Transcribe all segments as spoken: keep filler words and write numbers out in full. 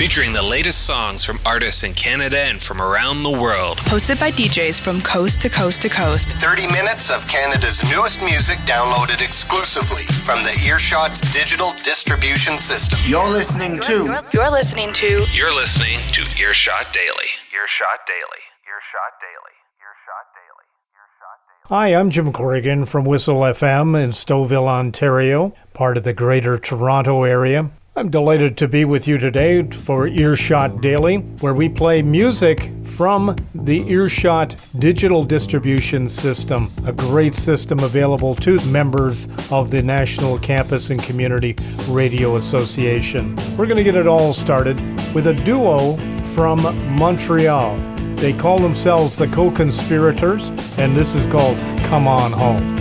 featuring the latest songs from artists in Canada and from around the world. Hosted by D Js from coast to coast to coast. thirty minutes of Canada's newest music downloaded exclusively from the Earshot's digital distribution system. You're listening to... You're listening to... You're listening to Earshot Daily. Earshot Daily. Earshot Daily. Earshot Daily. Earshot Daily. Hi, I'm Jim Corrigan from Whistle F M in Stouffville, Ontario, part of the Greater Toronto Area. I'm delighted to be with you today for Earshot Daily, where we play music from the Earshot digital distribution system, a great system available to members of the National Campus and Community Radio Association. We're going to get it all started with a duo from Montreal. They call themselves the Co-Conspirators, and this is called Come On Home.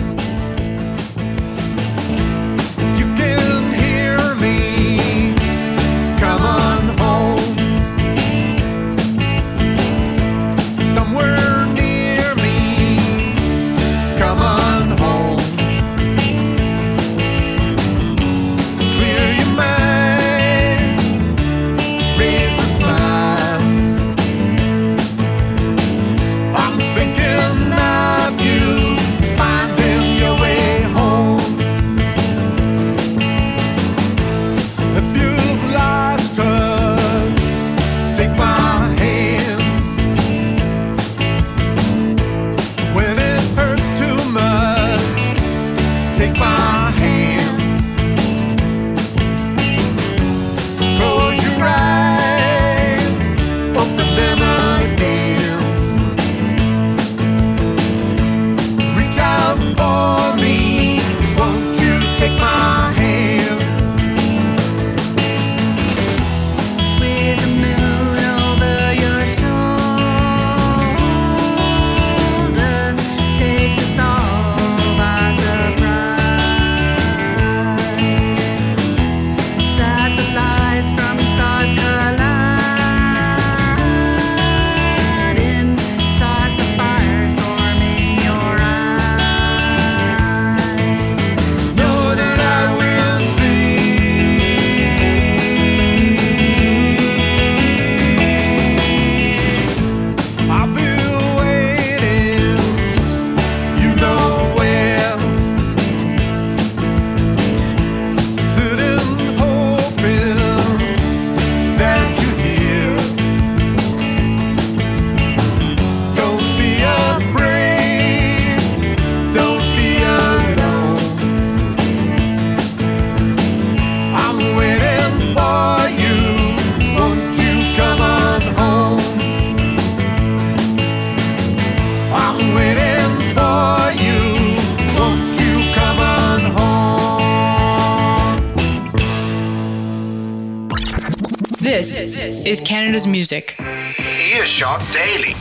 This is Canada's music. Earshot Daily.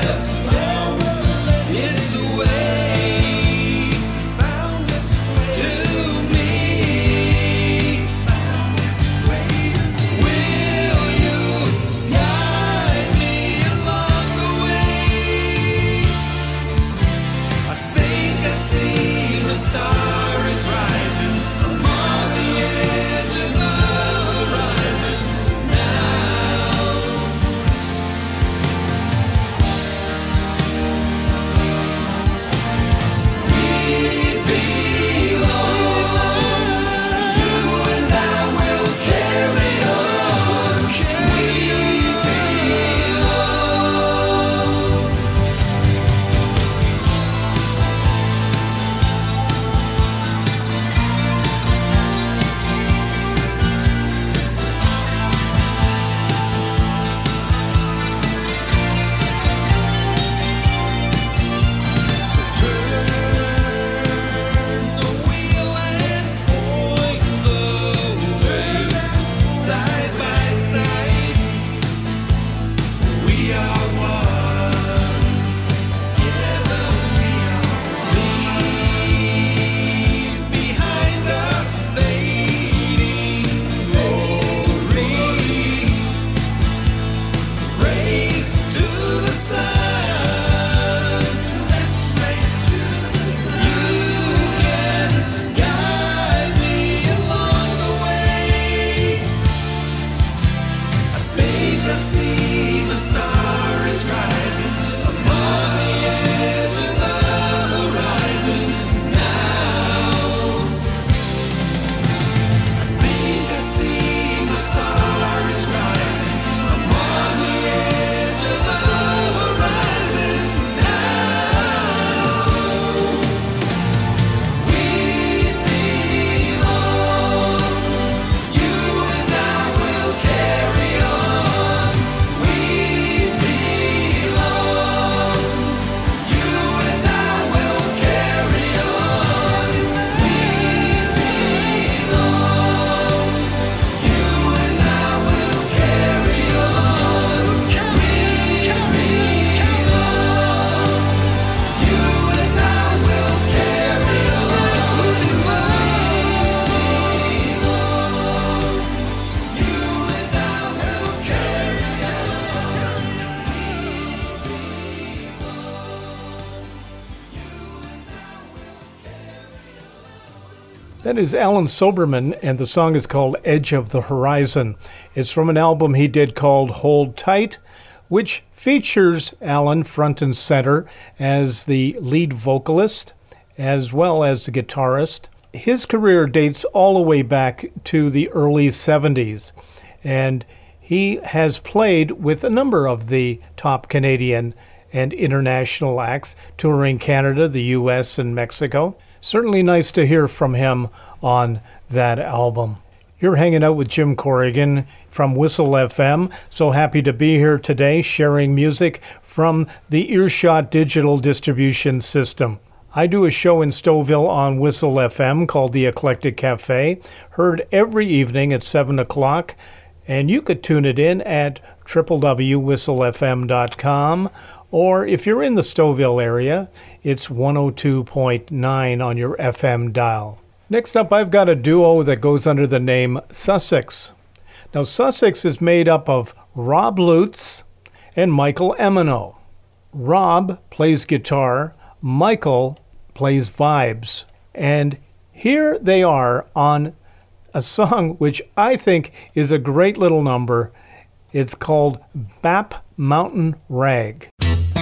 To That is Alan Soberman, and the song is called Edge of the Horizon. It's from an album he did called Hold Tight, which features Alan front and center as the lead vocalist, as well as the guitarist. His career dates all the way back to the early seventies, and he has played with a number of the top Canadian and international acts, touring Canada, the U S, and Mexico. Certainly nice to hear from him on that album. You're hanging out with Jim Corrigan from Whistle F M. So happy to be here today sharing music from the Earshot digital distribution system. I do a show in Stouffville on Whistle F M called The Eclectic Cafe, heard every evening at seven o'clock, and you could tune it in at w w w dot whistle f m dot com. Or if you're in the Stouffville area, it's one oh two point nine on your F M dial. Next up, I've got a duo that goes under the name Sussex. Now, Sussex is made up of Rob Lutz and Michael Emino. Rob plays guitar, Michael plays vibes, and here they are on a song which I think is a great little number. It's called Bap Mountain Rag.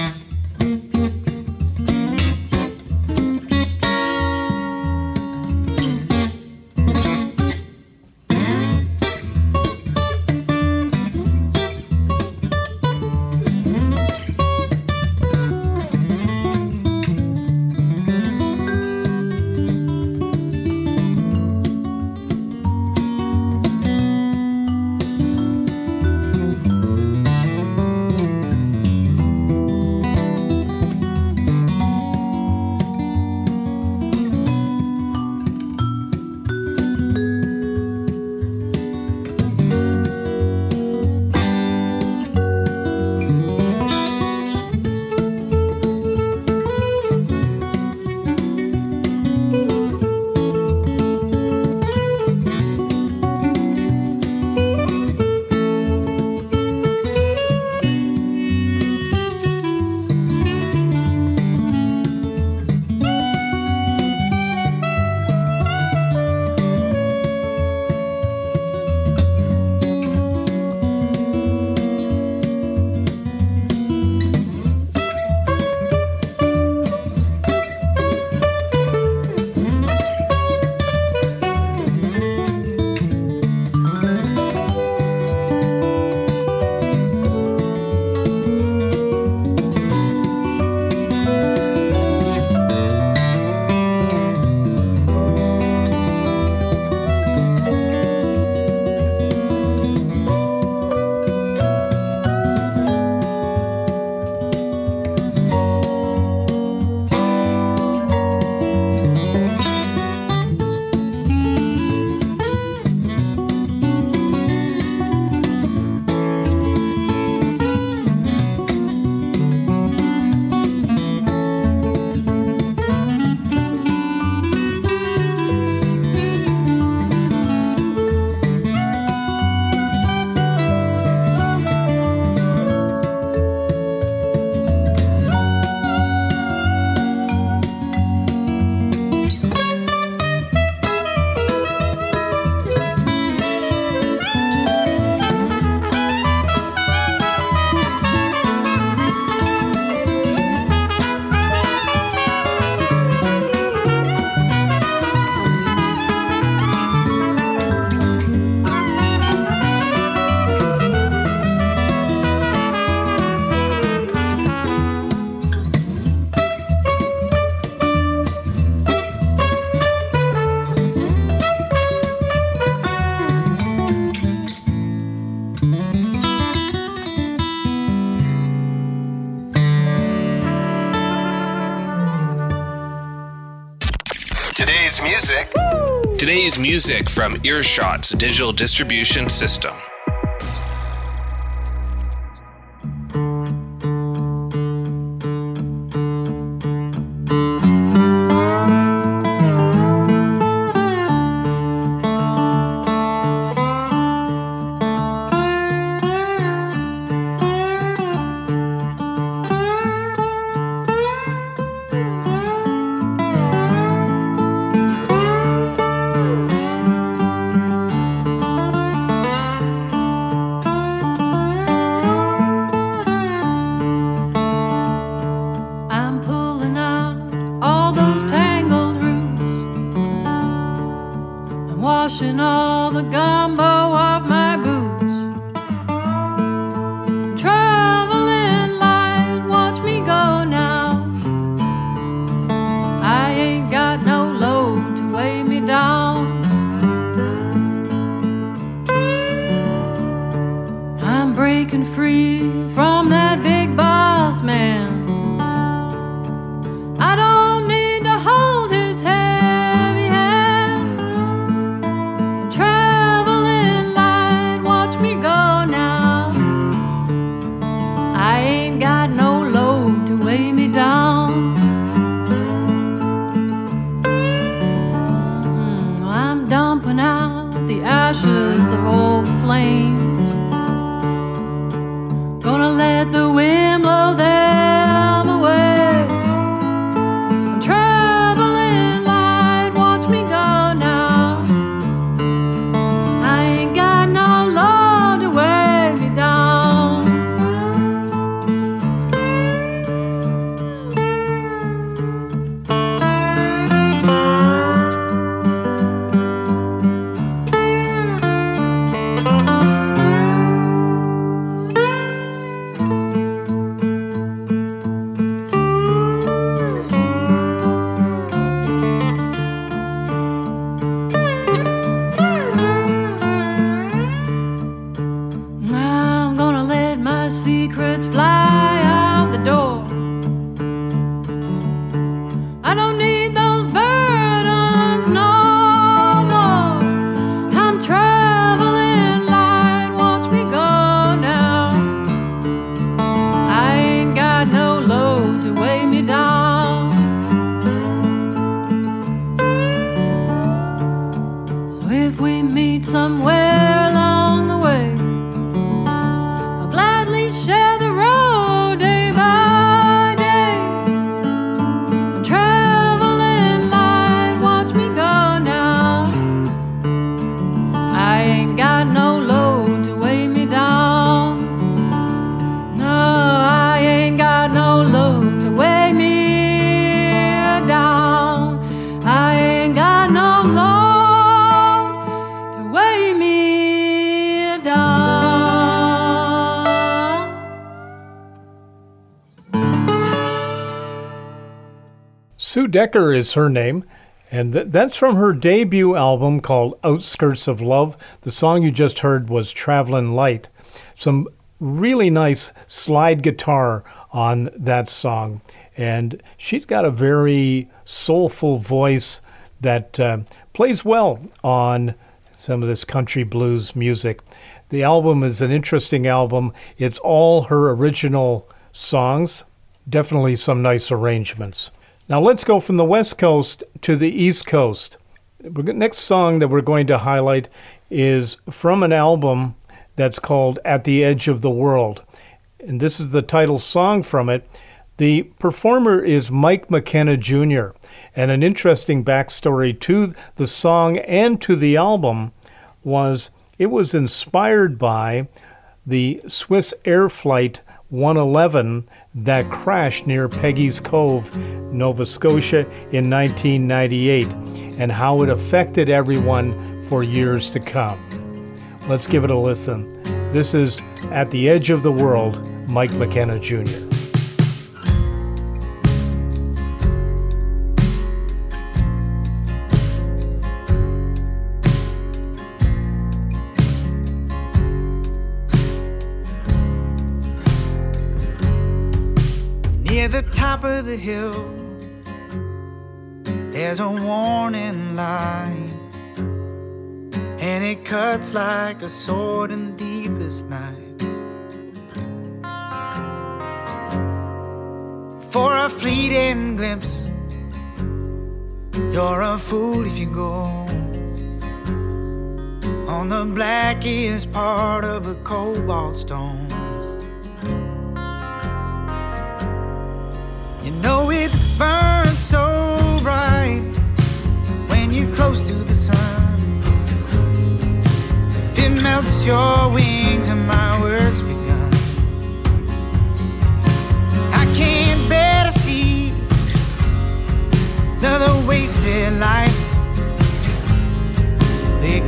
Today's music. Today's music from Earshot's digital distribution system. washing all the gumbo off my boots. Traveling light, watch me go now. I ain't got no load to weigh me down. I'm breaking free from that big boss man. I don't need to hold his heavy hand. Traveling light, watch me go now. I ain't got no load to weigh me down. Mm, I'm dumping out the ashes of old flames. Gonna let the wind blow them away. Secrets fly out the door. I don't need those burdens no more. I'm traveling light, watch me go now. I ain't got no load to weigh me down. So if we meet somewhere along the way, share the road day by day. I'm traveling light, watch me go now. I ain't got no load to weigh me down. No, I ain't got no load to weigh me down. I ain't got no load to weigh me down. Sue Decker is her name, and th- that's from her debut album called Outskirts of Love. The song you just heard was Travelin' Light. Some really nice slide guitar on that song, and she's got a very soulful voice that uh, plays well on some of this country blues music. The album is an interesting album. It's all her original songs, definitely some nice arrangements. Now let's go from the West Coast to the East Coast. The next song that we're going to highlight is from an album that's called At the Edge of the World. And this is the title song from it. The performer is Mike McKenna Junior And an interesting backstory to the song and to the album was it was inspired by the Swiss Air Flight one eleven that crashed near Peggy's Cove, Nova Scotia in nineteen ninety-eight, and how it affected everyone for years to come. Let's give it a listen. This is At the Edge of the World, Mike McKenna Junior Near the top of the hill, there's a warning light, and it cuts like a sword in the deepest night. For a fleeting glimpse, you're a fool if you go on the blackest part of a cobalt stone. You know it burns so bright when you're close to the sun. If it melts your wings and my work's begun, I can't bear to see another wasted life. The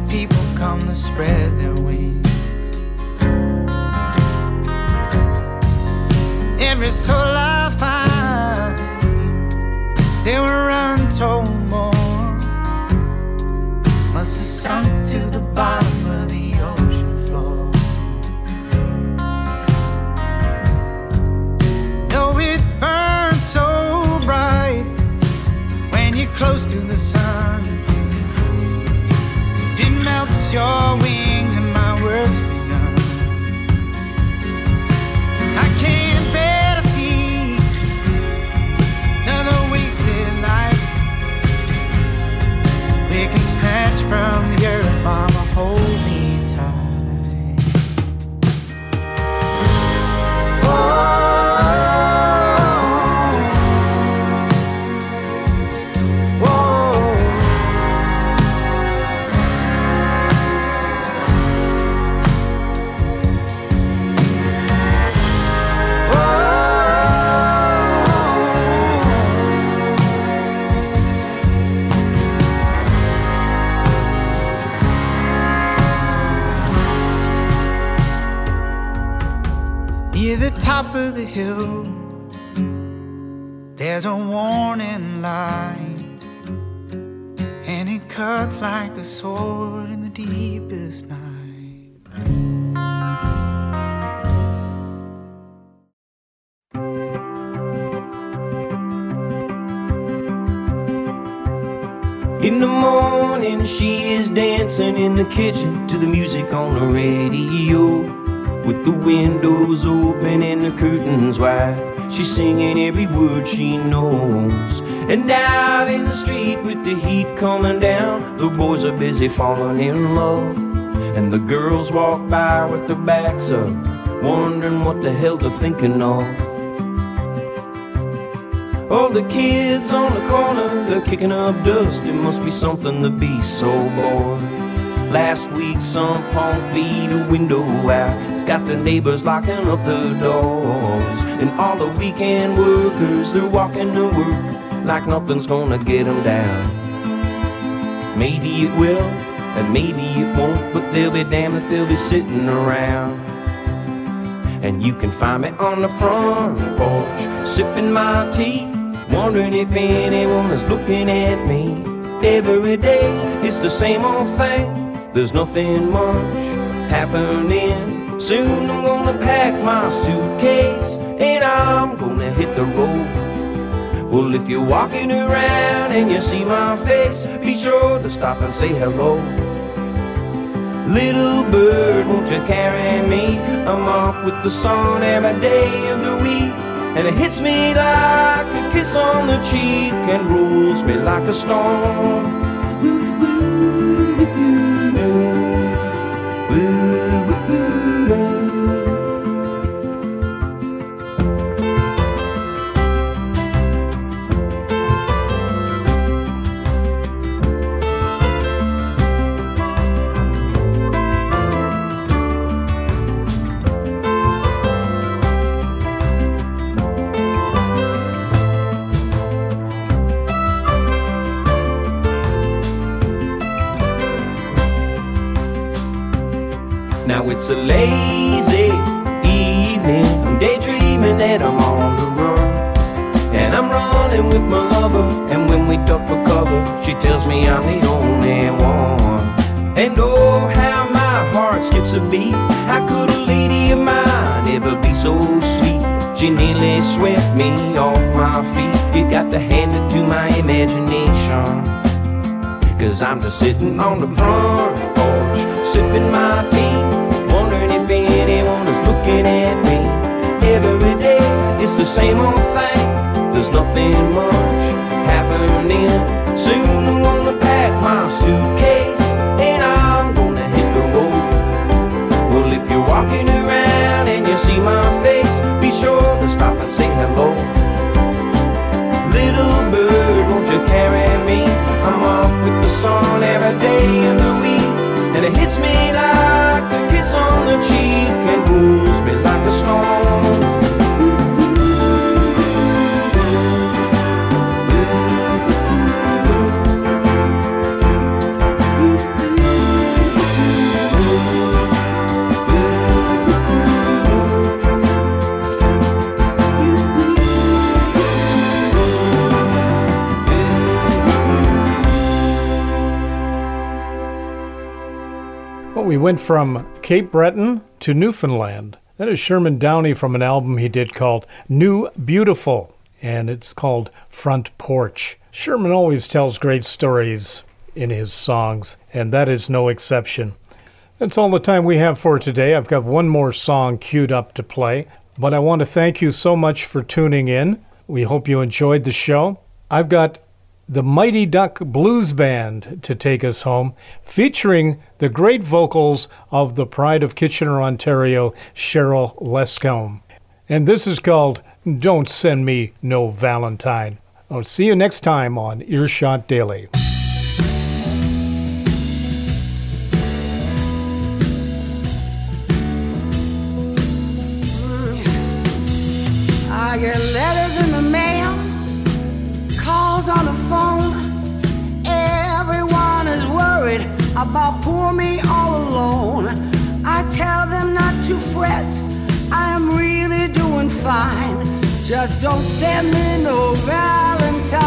people come to spread their wings. Every soul I find, they were untold more, must have sunk to the bottom of the ocean floor. Though it burns so bright when you're close to the sun, if it melts your wings and my work's begun, I can't bear to see another wasted life quickly snatched from the earth. Mama, hold me tight. Whoa. Near the top of the hill, there's a warning light, and it cuts like a sword in the deepest night. In the morning, she is dancing in the kitchen to the music on the radio. With the windows open and the curtains wide, she's singing every word she knows. And out in the street with the heat coming down, the boys are busy falling in love. And the girls walk by with their backs up, wondering what the hell they're thinking of. All the kids on the corner, they're kicking up dust. It must be something to be so bored. Last week some punk beat a window out, it's got the neighbors locking up the doors. And all the weekend workers, they're walking to work like nothing's gonna get them down. Maybe it will, and maybe it won't, but they'll be damned if they'll be sitting around. And you can find me on the front porch, sipping my tea, wondering if anyone is looking at me. Every day it's the same old thing, there's nothing much happening. Soon I'm gonna pack my suitcase and I'm gonna hit the road. Well, if you're walking around and you see my face, be sure to stop and say hello. Little bird, won't you carry me? I'm up with the sun every day of the week, and it hits me like a kiss on the cheek and rolls me like a stone. Now it's a lazy evening, I'm daydreaming that I'm on the run, and I'm running with my lover, and when we duck for cover, she tells me I'm the only one. And oh, how my heart skips a beat, how could a lady of mine ever be so sweet? She nearly swept me off my feet, you got to hand it to my imagination, cause I'm just sitting on the front porch, sipping my tea, wondering if anyone is looking at me. Every day it's the same old thing, there's nothing much happening. Soon I'm gonna pack my suitcase and I'm gonna hit the road. Well, if you're walking around and you see my face, be sure to stop and say hello. Little bird, won't you carry me? I'm up with the sun every day of the week, and it hits me like a kiss on the cheek and rolls me like a stone. Well, we went from Cape Breton to Newfoundland. That is Sherman Downey from an album he did called New Beautiful, and it's called Front Porch. Sherman always tells great stories in his songs, and that is no exception. That's all the time we have for today. I've got one more song queued up to play, but I want to thank you so much for tuning in. We hope you enjoyed the show. I've got the Mighty Duck Blues Band to take us home, featuring the great vocals of the Pride of Kitchener, Ontario, Cheryl Lescombe. And this is called Don't Send Me No Valentine. I'll see you next time on Earshot Daily. I get letters in the mail, calls on the phone. Everyone is worried about poor me all alone. I tell them not to fret, I am really doing fine. Just don't send me no Valentine.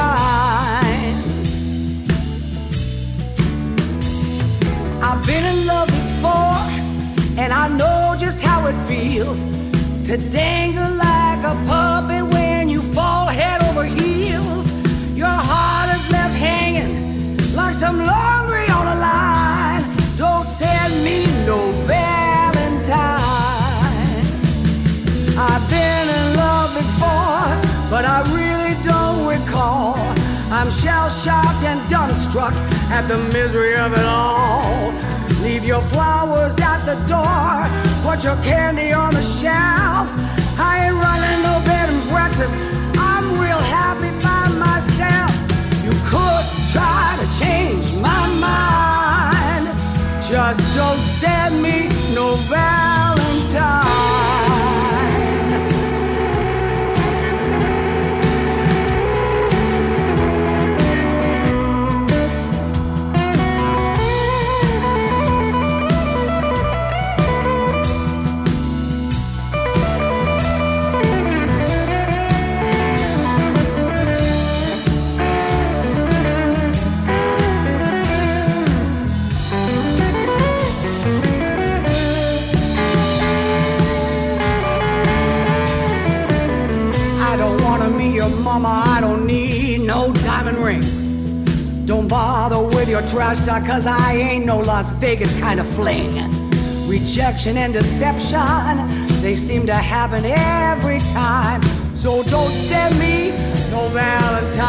I've been in love before, and I know just how it feels to dangle like a puppet when you fall head over heels. Your heart is left hanging like some laundry on a line. Don't send me no Valentine. I've been in love before, but I really don't recall. I'm shell-shocked and dumbstruck at the misery of it all. Leave your flowers at the door, put your candy on the shelf. I ain't running no bed and breakfast, I'm real happy by myself. You could try to change my mind, just don't send me no Valentine. Mama, I don't need no diamond ring. Don't bother with your trash talk, cause I ain't no Las Vegas kind of fling. Rejection and deception, they seem to happen every time. So don't send me no Valentine.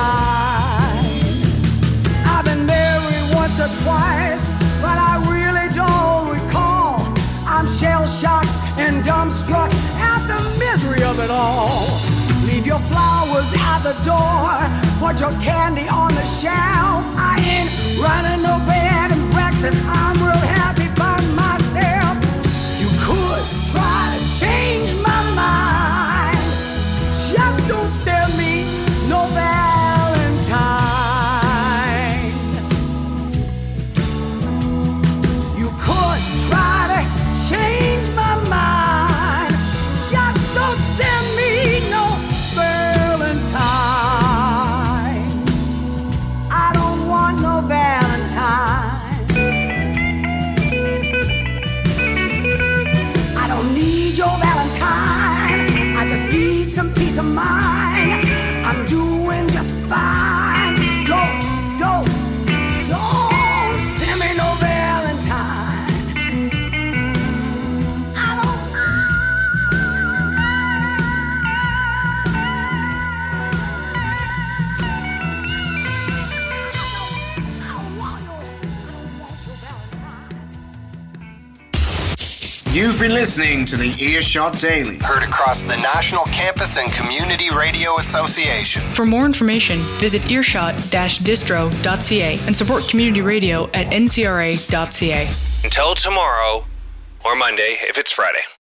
I've been married once or twice, but I really don't recall. I'm shell-shocked and dumbstruck at the misery of it all. Leave your flowers at the door, put your candy on the shelf. I ain't running no bed and breakfast, I'm real happy by myself. You could try to change my mind, just don't send me no Valentine. You could try to change my mind, just don't send me no Valentine. I don't want no Valentine. I don't need your Valentine, I just need some peace of mind. I'm doing just fine. Don't, don't, don't send me no Valentine. I don't You've been listening to the Earshot Daily, heard across the National Campus and Community Radio Association. For more information, visit earshot dash distro dot c a and support community radio at n c r a dot c a. Until tomorrow, or Monday if it's Friday.